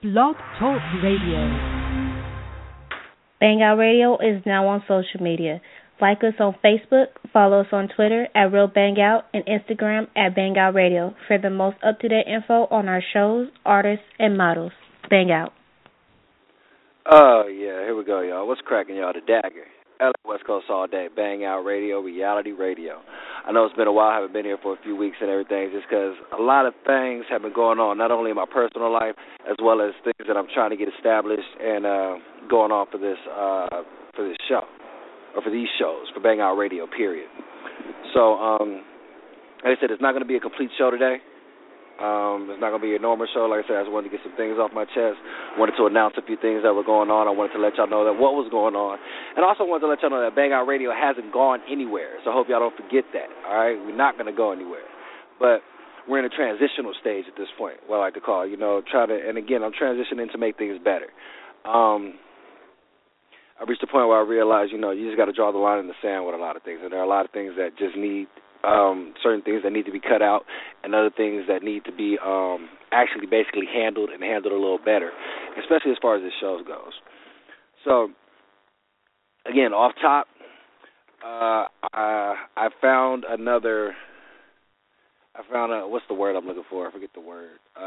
Blog Talk Radio. Bang Out Radio is now on social media. Like us on Facebook, follow us on Twitter at Real Bang Out, and Instagram at Bang Out Radio for the most up-to-date info on our shows, artists, and models. Bang Out. Oh, yeah, here we go, y'all. What's cracking, y'all? The Dagger. LA West Coast all day. Bang Out Radio, reality radio. I know it's been a while. I haven't been here for a few weeks and everything just because a lot of things have been going on, not only in my personal life as well as things that I'm trying to get established and going on for this show, or for these shows, for Bang Out Radio, period. So, like I said, it's not going to be a complete show today. It's not going to be a normal show. Like I said, I just wanted to get some things off my chest. Wanted to announce a few things that were going on. I wanted to let y'all know that what was going on. And also wanted to let y'all know that Bang Out Radio hasn't gone anywhere. So I hope y'all don't forget that, all right? We're not going to go anywhere. But we're in a transitional stage at this point, what I like to call, and again, I'm transitioning to make things better. I reached a point where I realized, you just got to draw the line in the sand with a lot of things. And there are a lot of things that just need certain things that need to be cut out, and other things that need to be actually basically handled a little better, especially as far as this show goes. So, again, off top, I found what's the word I'm looking for? I forget the word.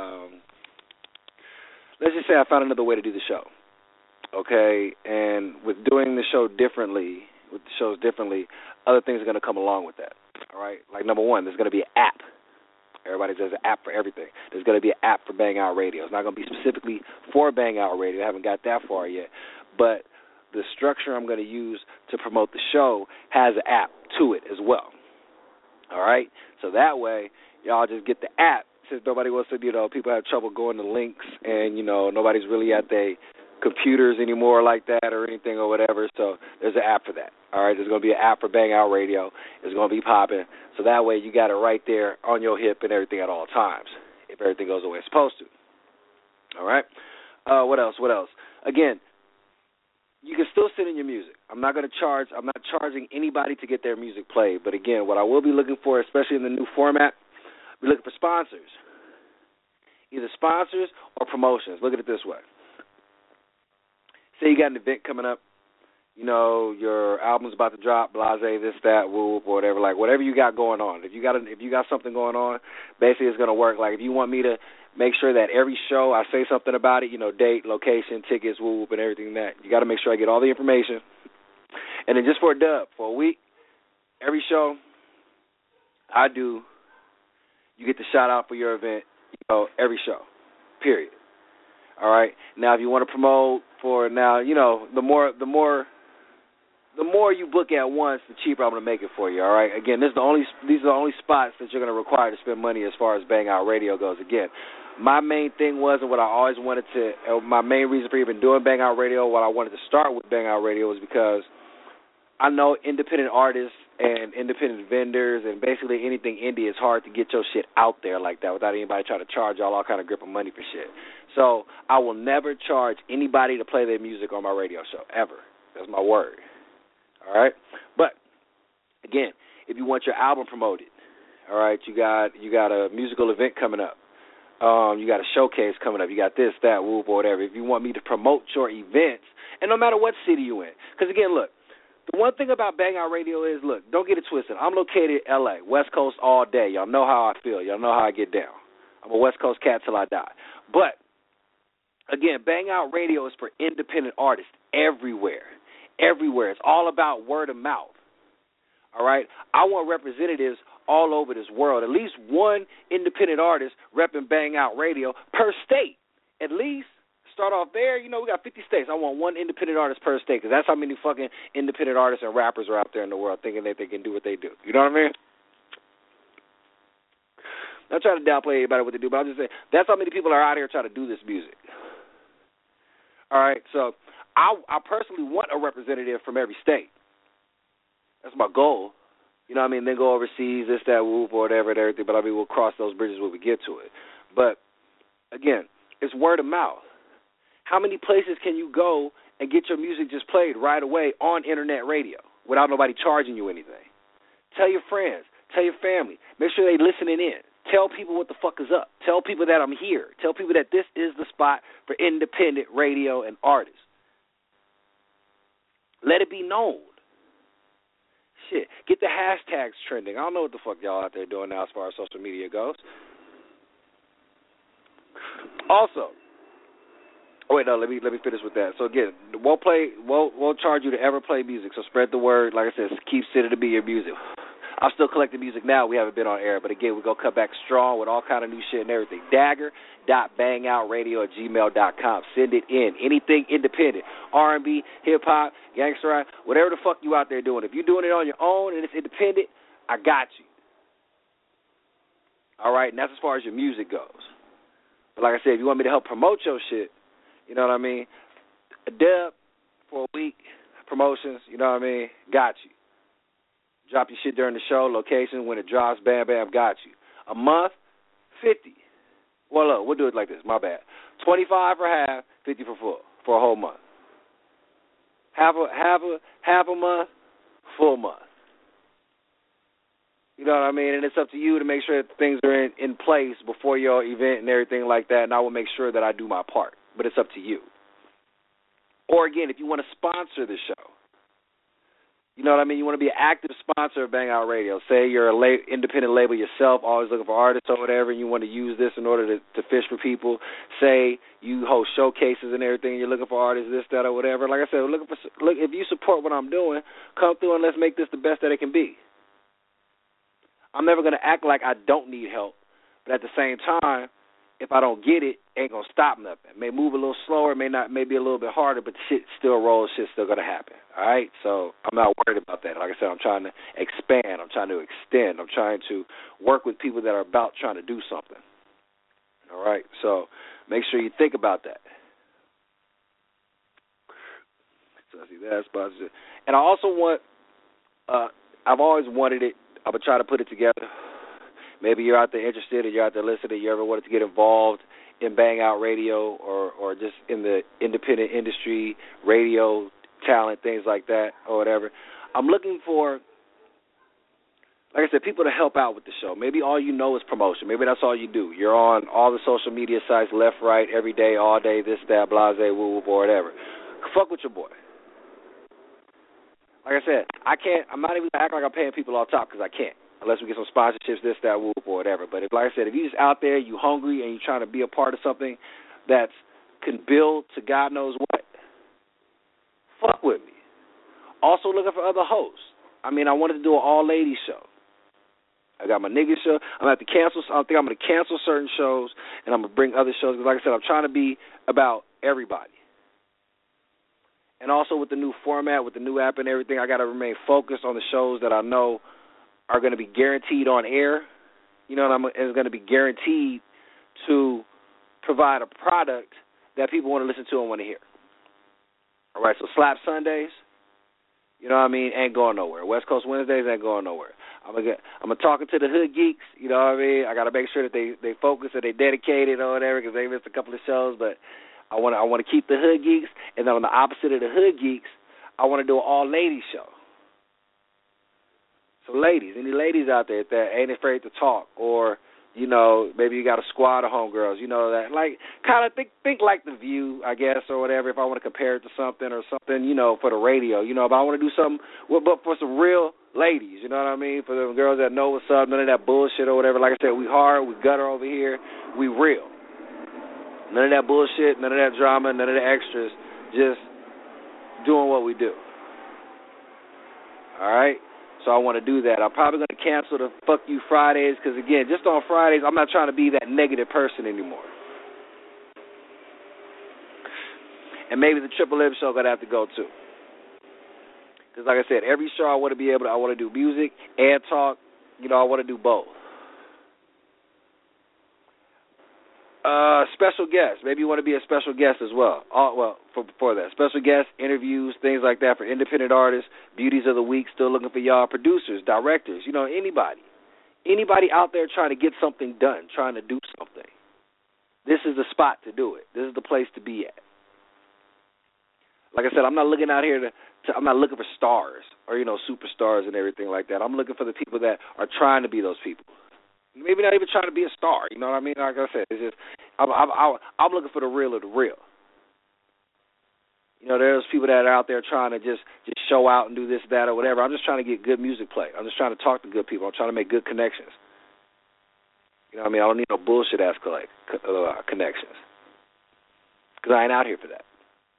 Let's just say I found another way to do the show. Okay, and with doing the shows differently, other things are going to come along with that. All right, like number one, there's going to be an app. Everybody does an app for everything. There's going to be an app for Bang Out Radio. It's not going to be specifically for Bang Out Radio. I haven't got that far yet. But the structure I'm going to use to promote the show has an app to it as well. All right? So that way, y'all just get the app. Since nobody wants to, people have trouble going to links, and, nobody's really at their computers anymore like that or anything or whatever. So there's an app for that. All right, there's going to be an app for Bang Out Radio. It's going to be popping. So that way you got it right there on your hip and everything at all times, if everything goes the way it's supposed to. All right. What else? Again, you can still send in your music. I'm not charging anybody to get their music played. But again, what I will be looking for, especially in the new format, we're looking for sponsors. Either sponsors or promotions. Look at it this way. Say you got an event coming up, your album's about to drop, blase, this, that, whoop, or whatever. Like whatever you got going on. If you got something going on, basically it's going to work. Like if you want me to make sure that every show I say something about it, date, location, tickets, whoop, and everything that, you got to make sure I get all the information. And then just for a dub, for a week, every show I do, you get the shout out for your event, every show, period. All right. Now, if you want to promote for the more you book at once, the cheaper I'm going to make it for you. All right. Again, these are the only spots that you're going to require to spend money as far as Bang Out Radio goes. Again, my main thing was, and what I always wanted to, my main reason for even doing Bang Out Radio, what I wanted to start with Bang Out Radio was because I know independent artists and independent vendors and basically anything indie, it's hard to get your shit out there like that without anybody trying to charge y'all all kind of grip of money for shit. So I will never charge anybody to play their music on my radio show, ever. That's my word. All right? But, again, if you want your album promoted, all right, you got a musical event coming up. You got a showcase coming up. You got this, that, whoop, or whatever. If you want me to promote your events, and no matter what city you in. Because, again, look, the one thing about Bang Out Radio is, look, don't get it twisted. I'm located in L.A., West Coast all day. Y'all know how I feel. Y'all know how I get down. I'm a West Coast cat till I die. But, again, Bang Out Radio is for independent artists everywhere. Everywhere. It's all about word of mouth. All right? I want representatives all over this world. At least one independent artist repping Bang Out Radio per state. At least. Start off there, we got 50 states. I want one independent artist per state because that's how many fucking independent artists and rappers are out there in the world thinking that they can do what they do. You know what I mean? Not trying to downplay anybody what they do, but I'm just saying that's how many people are out here trying to do this music. All right, so I personally want a representative from every state. That's my goal. You know what I mean? Then go overseas, this, that, whoop, or whatever and everything, but we'll cross those bridges when we get to it. But, again, it's word of mouth. How many places can you go and get your music just played right away on internet radio without nobody charging you anything? Tell your friends. Tell your family. Make sure they're listening in. Tell people what the fuck is up. Tell people that I'm here. Tell people that this is the spot for independent radio and artists. Let it be known. Shit, get the hashtags trending. I don't know what the fuck y'all out there doing now as far as social media goes. Also, let me finish with that. So again, won't charge you to ever play music. So spread the word. Like I said, keep sending to be your music. I'm still collecting music now. We haven't been on air, but again, we're gonna come back strong with all kind of new shit and everything. Dagger.bangoutradio@gmail.com. Send it in. Anything independent, R&B, hip hop, gangster rap, whatever the fuck you out there doing. If you're doing it on your own and it's independent, I got you. All right, and that's as far as your music goes. But like I said, if you want me to help promote your shit, you know what I mean? A dub for a week, promotions, you know what I mean? Got you. Drop your shit during the show, location, when it drops, bam, bam, got you. A month, 50. Well, look, we'll do it like this, my bad. 25 for half, 50 for full, for a whole month. Half a month, full month. You know what I mean? And it's up to you to make sure that things are in place before your event and everything like that, and I will make sure that I do my part. But it's up to you. Or, again, if you want to sponsor the show, you know what I mean? You want to be an active sponsor of Bang Out Radio. Say you're an independent label yourself, always looking for artists or whatever, and you want to use this in order to fish for people. Say you host showcases and everything, and you're looking for artists, this, that, or whatever. Like I said, look, if you support what I'm doing, come through and let's make this the best that it can be. I'm never going to act like I don't need help, but at the same time, if I don't get it, ain't going to stop nothing. It may move a little slower, may be a little bit harder, but shit still rolls, shit's still going to happen. All right? So I'm not worried about that. Like I said, I'm trying to expand. I'm trying to extend. I'm trying to work with people that are about trying to do something. All right? So make sure you think about that. So I see that sponsorship. And I also want, I've always wanted it. I'm going to try to put it together. Maybe you're out there interested or you're out there listening, you ever wanted to get involved in Bang Out Radio or just in the independent industry, radio, talent, things like that or whatever. I'm looking for, like I said, people to help out with the show. Maybe all you know is promotion. Maybe that's all you do. You're on all the social media sites, left, right, every day, all day, this, that, blase, woo, woo, or whatever. Fuck with your boy. Like I said, I'm not even going to act like I'm paying people off top because I can't. Unless we get some sponsorships, this, that, whoop, or whatever. But if, like I said, if you're just out there, you hungry, and you're trying to be a part of something that can build to God knows what, fuck with me. Also looking for other hosts. I mean, I wanted to do an all-ladies show. I got my nigga show. I think I'm going to cancel certain shows, and I'm going to bring other shows. Because, like I said, I'm trying to be about everybody. And also with the new format, with the new app and everything, I got to remain focused on the shows that I know are going to be guaranteed on air, you know, and it's going to be guaranteed to provide a product that people want to listen to and want to hear. All right, so Slap Sundays, you know what I mean, ain't going nowhere. West Coast Wednesdays ain't going nowhere. I'm talking to the hood geeks, you know what I mean. I got to make sure that they focus and they dedicated or whatever because they missed a couple of shows, but I want to keep the hood geeks, and then on the opposite of the hood geeks, I want to do an all-ladies show. So ladies, any ladies out there that ain't afraid to talk, or, you know, maybe you got a squad of homegirls, you know, that, like, kind of think like The View, I guess, or whatever, if I want to compare it to something or something, you know, for the radio, you know, but I want to do something, but for some real ladies, you know what I mean, for the girls that know what's up, none of that bullshit or whatever. Like I said, we hard, we gutter over here, we real. None of that bullshit, none of that drama, none of the extras, just doing what we do. All right? So I want to do that. I'm probably going to cancel the Fuck You Fridays because, again, just on Fridays, I'm not trying to be that negative person anymore. And maybe the Triple M show going to have to go, too. Because, like I said, every show I want to do music and talk. You know, I want to do both. Special guests. Maybe you want to be a special guest as well. For that. Special guests, interviews, things like that for independent artists, beauties of the week, still looking for y'all, producers, directors, you know, anybody. Anybody out there trying to get something done, trying to do something. This is the spot to do it. This is the place to be at. Like I said, I'm not looking out here I'm not looking for stars or, you know, superstars and everything like that. I'm looking for the people that are trying to be those people. Maybe not even trying to be a star. You know what I mean? Like I said, it's just I'm looking for the real of the real. You know, there's people that are out there trying to just show out and do this, that, or whatever. I'm just trying to get good music played. I'm just trying to talk to good people. I'm trying to make good connections. You know what I mean? I don't need no bullshit-ass connections because I ain't out here for that.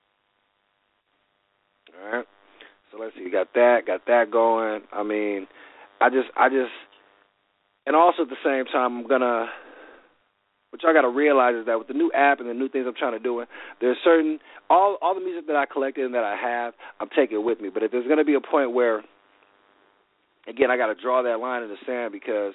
All right? So let's see. Got that going. I mean, I just, and also at the same time, I'm going to, what y'all got to realize is that with the new app and the new things I'm trying to do, there's certain, all the music that I collected and that I have, I'm taking with me. But if there's going to be a point where, again, I got to draw that line in the sand because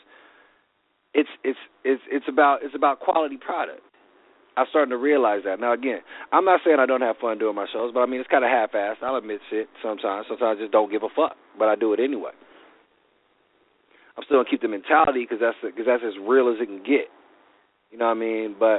it's about quality product. I'm starting to realize that. Now, again, I'm not saying I don't have fun doing my shows, but I mean, it's kind of half-assed. I'll admit shit sometimes. Sometimes I just don't give a fuck, but I do it anyway. I'm still going to keep the mentality because that's as real as it can get. You know what I mean? But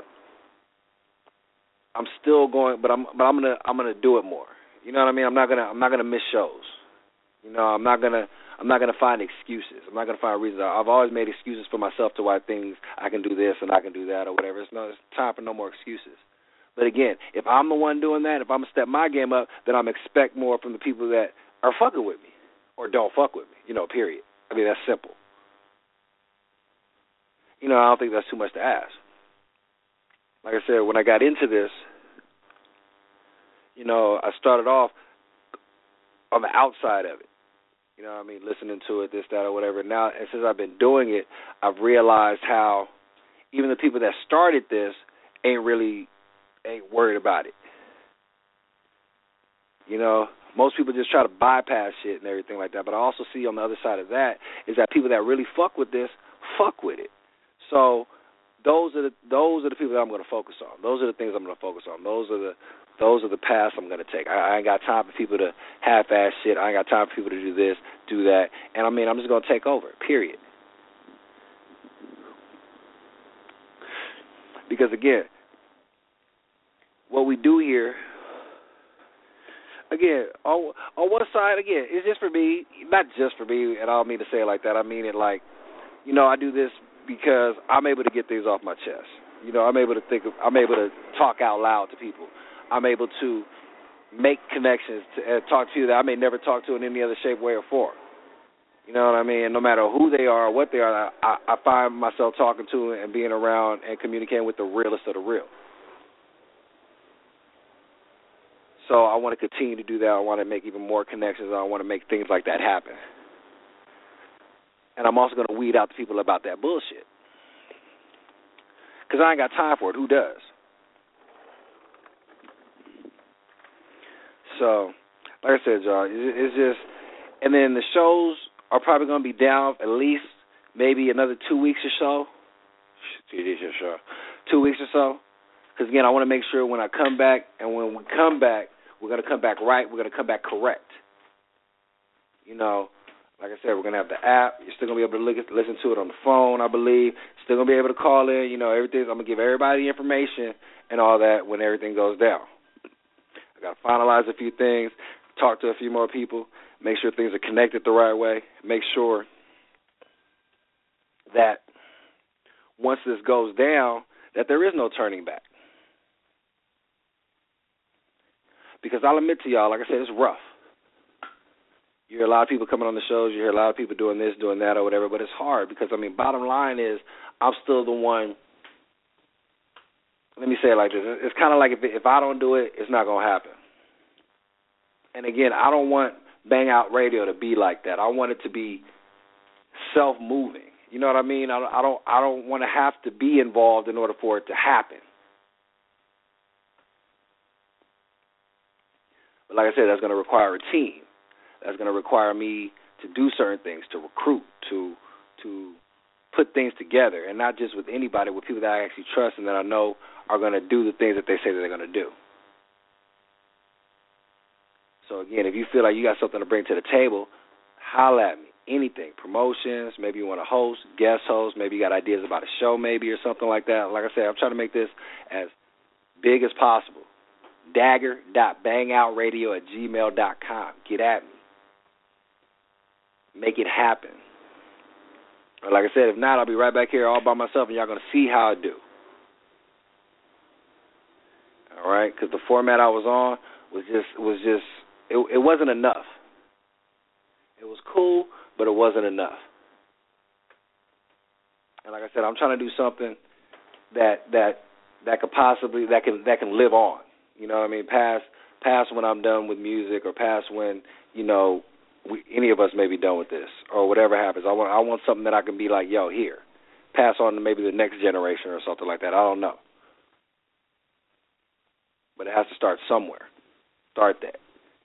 I'm still going. But I'm gonna do it more. You know what I mean? I'm not gonna miss shows. You know, I'm not gonna find excuses. I'm not gonna find reasons. I've always made excuses for myself to why things I can do this and I can do that or whatever. It's time for no more excuses. But again, if I'm the one doing that, if I'm gonna step my game up, then I'm expect more from the people that are fucking with me or don't fuck with me. You know, period. I mean, that's simple. You know, I don't think that's too much to ask. Like I said, when I got into this, you know, I started off on the outside of it. You know what I mean? Listening to it, this, that, or whatever. Now, and since I've been doing it, I've realized how even the people that started this ain't worried about it. You know, most people just try to bypass shit and everything like that. But I also see on the other side of that is that people that really fuck with this, fuck with it. So those are the people that I'm going to focus on. Those are the things I'm going to focus on. Those are the paths I'm going to take. I ain't got time for people to half-ass shit. I ain't got time for people to do this, do that. And I mean, I'm just going to take over, period. Because again, what we do here, again, on one side, again, it's just for me, not just for me, and I don't mean to say it like that. I mean it like, you know, I do this because I'm able to get things off my chest. You know, I'm able to talk out loud to people. I'm able to make connections and talk to you that I may never talk to in any other shape, way, or form. You know what I mean? No matter who they are or what they are, I find myself talking to and being around and communicating with the realest of the real. So I want to continue to do that. I want to make even more connections. I want to make things like that happen. And I'm also going to weed out the people about that bullshit. Because I ain't got time for it. Who does? So, like I said, y'all, it's just, and then the shows are probably going to be down at least maybe another 2 weeks or so. 2 weeks or so. Because, again, I want to make sure when I come back, and when we come back, we're going to come back right. We're going to come back correct. You know, like I said, we're going to have the app. You're still going to be able to listen to it on the phone, I believe. Still going to be able to call in. You know, everything. I'm going to give everybody the information and all that when everything goes down. I got to finalize a few things, talk to a few more people, make sure things are connected the right way, make sure that once this goes down, that there is no turning back. Because I'll admit to y'all, like I said, it's rough. You hear a lot of people coming on the shows, you hear a lot of people doing this, doing that, or whatever, but it's hard because, I mean, bottom line is I'm still the one. Let me say it like this. It's kind of like if I don't do it, it's not going to happen. And, again, I don't want Bang Out Radio to be like that. I want it to be self-moving. You know what I mean? I don't want to have to be involved in order for it to happen. But like I said, that's going to require a team. That's going to require me to do certain things, to recruit, to put things together, and not just with anybody, with people that I actually trust and that I know are going to do the things that they say that they're going to do. So, again, if you feel like you got something to bring to the table, holla at me. Anything, promotions, maybe you want to host, guest host, maybe you got ideas about a show maybe or something like that. Like I said, I'm trying to make this as big as possible. Dagger.bangoutradio@gmail.com. Get at me. Make it happen. Like I said, if not, I'll be right back here all by myself, and y'all going to see how I do. All right? Because the format I was on it wasn't enough. It was cool, but it wasn't enough. And like I said, I'm trying to do something that could possibly that can live on. You know what I mean? Past when I'm done with music, or past when any of us may be done with this, or whatever happens. I want something that I can be like, yo, here, pass on to maybe the next generation or something like that. I don't know, but it has to start somewhere. Start that.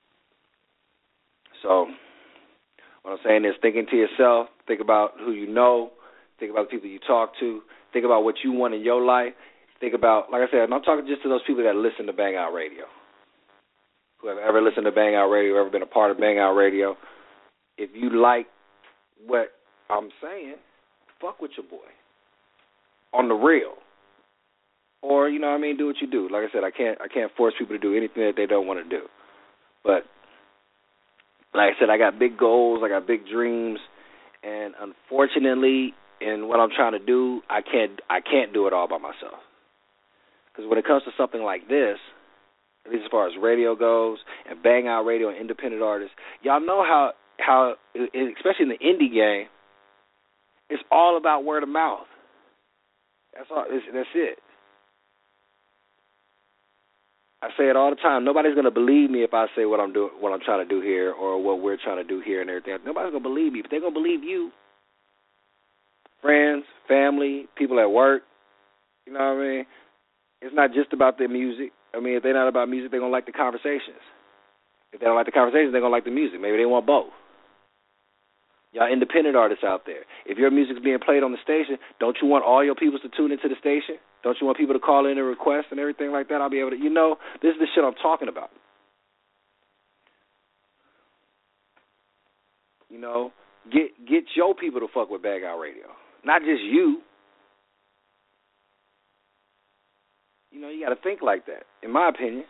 So what I'm saying is, thinking to yourself, think about who you know, think about the people you talk to, think about what you want in your life. Think about, like I said, I'm talking just to those people that listen to Bang Out Radio, who have ever listened to Bang Out Radio, ever been a part of Bang Out Radio. If you like what I'm saying, fuck with your boy on the real. Or, you know what I mean, do what you do. Like I said, I can't force people to do anything that they don't want to do. But like I said, I got big goals, I got big dreams, and unfortunately, in what I'm trying to do, I can't do it all by myself. Because when it comes to something like this, at least as far as radio goes, and Bang Out Radio and independent artists, y'all know how especially in the indie game, it's all about word of mouth. That's all. That's it. I say it all the time. Nobody's going to believe me if I say what I'm trying to do here, or what we're trying to do here and everything. Nobody's going to believe me, but they're going to believe you. Friends, family, people at work. You know what I mean? It's not just about their music. I mean, if they're not about music, they're going to like the conversations. If they don't like the conversations, they're going to like the music. Maybe they want both. Y'all independent artists out there, if your music's being played on the station, don't you want all your people to tune into the station? Don't you want people to call in and request and everything like that? I'll be able to, this is the shit I'm talking about. Get your people to fuck with Bang Out Radio. Not just you. You got to think like that, in my opinion.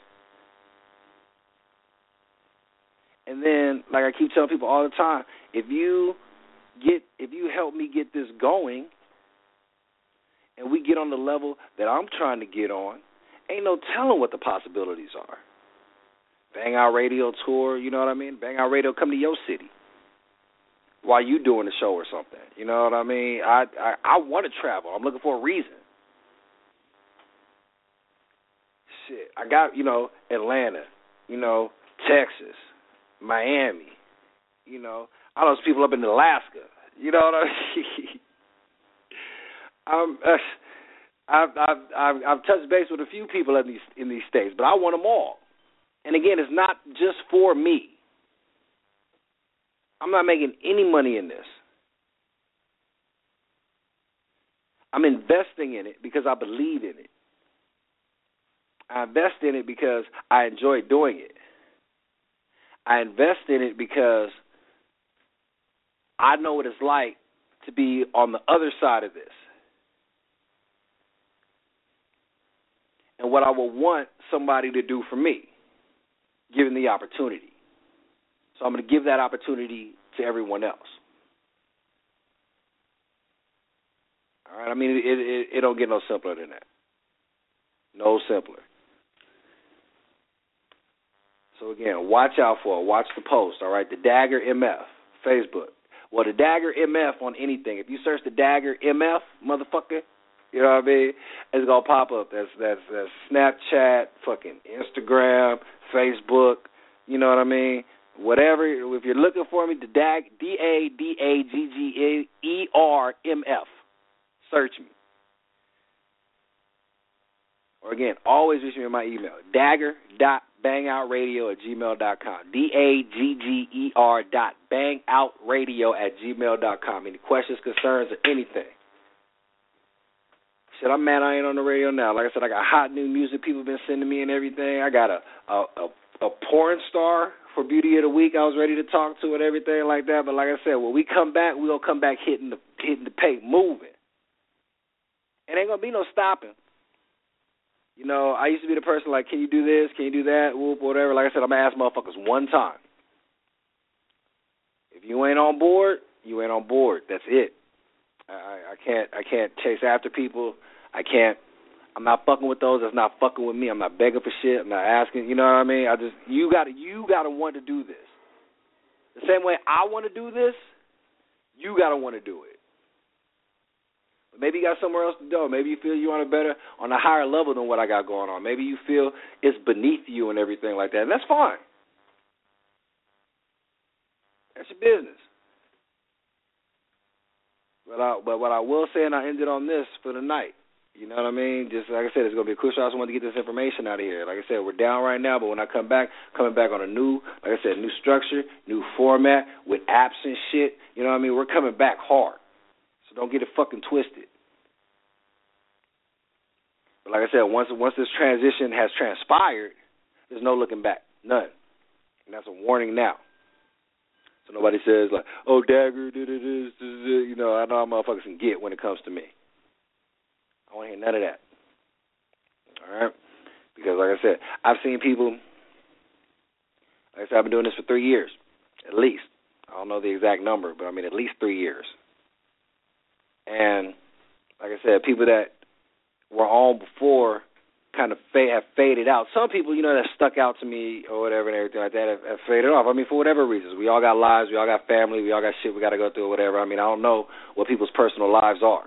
And then, like I keep telling people all the time, if you help me get this going, and we get on the level that I'm trying to get on, ain't no telling what the possibilities are. Bang Out Radio tour, you know what I mean? Bang Out Radio come to your city while you doing the show or something. You know what I mean? I want to travel. I'm looking for a reason. Shit, I got, Atlanta, Texas, Miami, all those people up in Alaska. You know what I mean? I've touched base with a few people in these states, but I want them all. And again, it's not just for me. I'm not making any money in this. I'm investing in it because I believe in it. I invest in it because I enjoy doing it. I invest in it because I know what it's like to be on the other side of this. And what I would want somebody to do for me, given the opportunity. So I'm going to give that opportunity to everyone else. All right? I mean, it don't get no simpler than that. No simpler. So, again, watch out for it. Watch the post, all right? The Dagger MF, Facebook. Well, the Dagger MF on anything. If you search the Dagger MF, motherfucker, you know what I mean? It's going to pop up. That's Snapchat, fucking Instagram, Facebook, you know what I mean? Whatever. If you're looking for me, the DAGGERMF. Search me. Or, again, always reach me in my email, dagger.bangoutradio@gmail.com. DAGGER.bangoutradio@gmail.com. Any questions, concerns, or anything. Shit, I'm mad I ain't on the radio now. Like I said, I got hot new music people been sending me and everything. I got a porn star for Beauty of the Week I was ready to talk to and everything like that. But like I said, when we come back, we're going to come back hitting the paint, moving. It ain't going to be no stopping. I used to be the person like, can you do this? Can you do that? Whoop, whatever. Like I said, I'm going to ask motherfuckers one time. If you ain't on board, you ain't on board. That's it. I can't chase after people. I'm not fucking with those that's not fucking with me. I'm not begging for shit. I'm not asking. You know what I mean? You gotta want to do this. The same way I want to do this, you gotta want to do it. But maybe you got somewhere else to go. Maybe you feel you're on a higher level than what I got going on. Maybe you feel it's beneath you and everything like that, and that's fine. That's your business. But what I will say, and I ended on this for the night, you know what I mean? Just like I said, it's going to be a crucial. I just wanted to get this information out of here. Like I said, we're down right now, but when I come back, coming back on a new, like I said, new structure, new format with apps and shit. You know what I mean? We're coming back hard. So don't get it fucking twisted. But like I said, once this transition has transpired, there's no looking back. None. And that's a warning now. So nobody says, like, oh, Dagger, you know, I know how motherfuckers can get when it comes to me. I don't want to hear none of that. All right? Because, like I said, I've seen people, like I said, I've been doing this for 3 years, at least. I don't know the exact number, but I mean at least 3 years. And, like I said, people that were on before kind of have faded out. Some people, you know, that stuck out to me or whatever and everything like that have faded off. I mean, for whatever reasons. We all got lives. We all got family. We all got shit we got to go through or whatever. I mean, I don't know what people's personal lives are.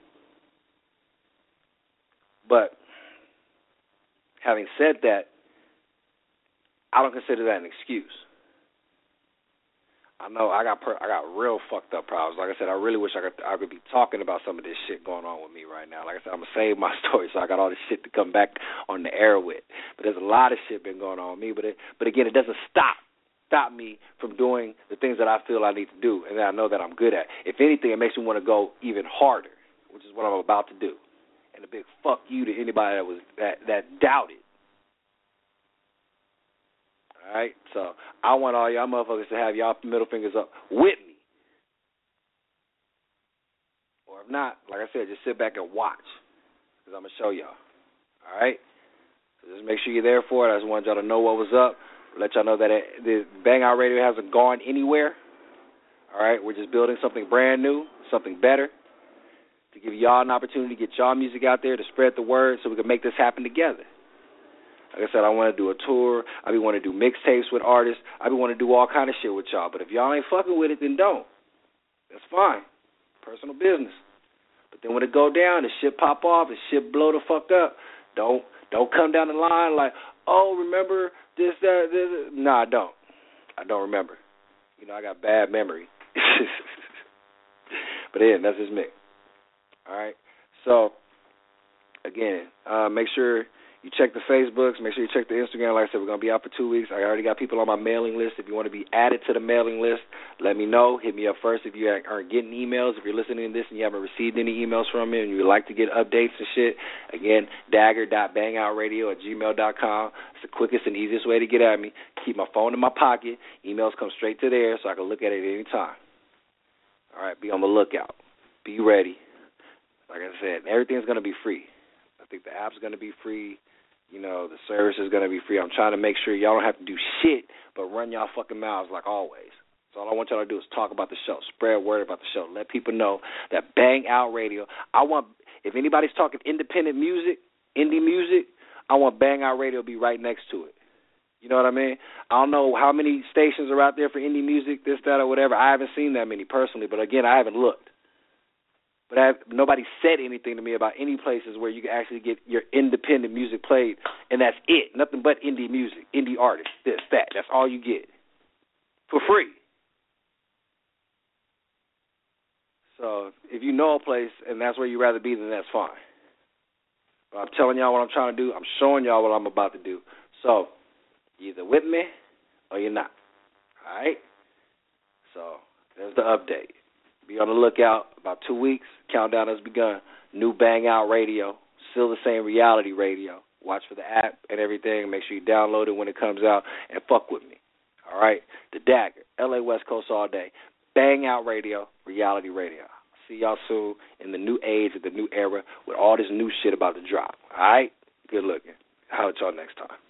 But having said that, I don't consider that an excuse. I know I got real fucked up problems. Like I said, I really wish I could be talking about some of this shit going on with me right now. Like I said, I'm going to save my story so I got all this shit to come back on the air with. But there's a lot of shit been going on with me. But again, it doesn't stop me from doing the things that I feel I need to do and that I know that I'm good at. If anything, it makes me want to go even harder, which is what I'm about to do. And a big fuck you to anybody that doubted. All right? So I want all y'all motherfuckers to have y'all middle fingers up with me. Or if not, like I said, just sit back and watch because I'm going to show y'all. All right? So just make sure you're there for it. I just wanted y'all to know what was up. Let y'all know that the Bang Out Radio hasn't gone anywhere. All right? We're just building something brand new, something better, to give y'all an opportunity to get y'all music out there, to spread the word so we can make this happen together. Like I said, I want to do a tour. I be want to do mixtapes with artists. I be want to do all kind of shit with y'all. But if y'all ain't fucking with it, then don't. That's fine. Personal business. But then when it go down, the shit pop off, the shit blow the fuck up, don't come down the line like, oh, remember this, that, this. No, I don't. I don't remember. You know, I got bad memory. But yeah, that's just me. All right. So, again, make sure you check the Facebooks. Make sure you check the Instagram. Like I said, we're going to be out for 2 weeks. I already got people on my mailing list. If you want to be added to the mailing list, let me know. Hit me up first if you aren't getting emails. If you're listening to this and you haven't received any emails from me and you would like to get updates and shit, again, dagger.bangoutradio@gmail.com. It's the quickest and easiest way to get at me. Keep my phone in my pocket. Emails come straight to there so I can look at it at any time. All right, be on the lookout. Be ready. Like I said, everything's going to be free. I think the app's going to be free. You know, the service is going to be free. I'm trying to make sure y'all don't have to do shit but run y'all fucking mouths like always. So all I want y'all to do is talk about the show, spread word about the show, let people know that Bang Out Radio, if anybody's talking independent music, indie music, I want Bang Out Radio to be right next to it. You know what I mean? I don't know how many stations are out there for indie music, this, that, or whatever. I haven't seen that many personally, but again, I haven't looked. But nobody said anything to me about any places where you can actually get your independent music played, and that's it. Nothing but indie music, indie artists, this, that. That's all you get for free. So if you know a place and that's where you'd rather be, then that's fine. But I'm telling y'all what I'm trying to do. I'm showing y'all what I'm about to do. So you're either with me or you're not. All right? So there's the update. Be on the lookout. About 2 weeks. Countdown has begun. New Bang Out Radio. Still the same reality radio. Watch for the app and everything. Make sure you download it when it comes out and fuck with me. All right? The Dagger. LA West Coast all day. Bang Out Radio. Reality radio. See y'all soon in the new age, of the new era, with all this new shit about to drop. All right? Good looking. I'll holler at y'all next time.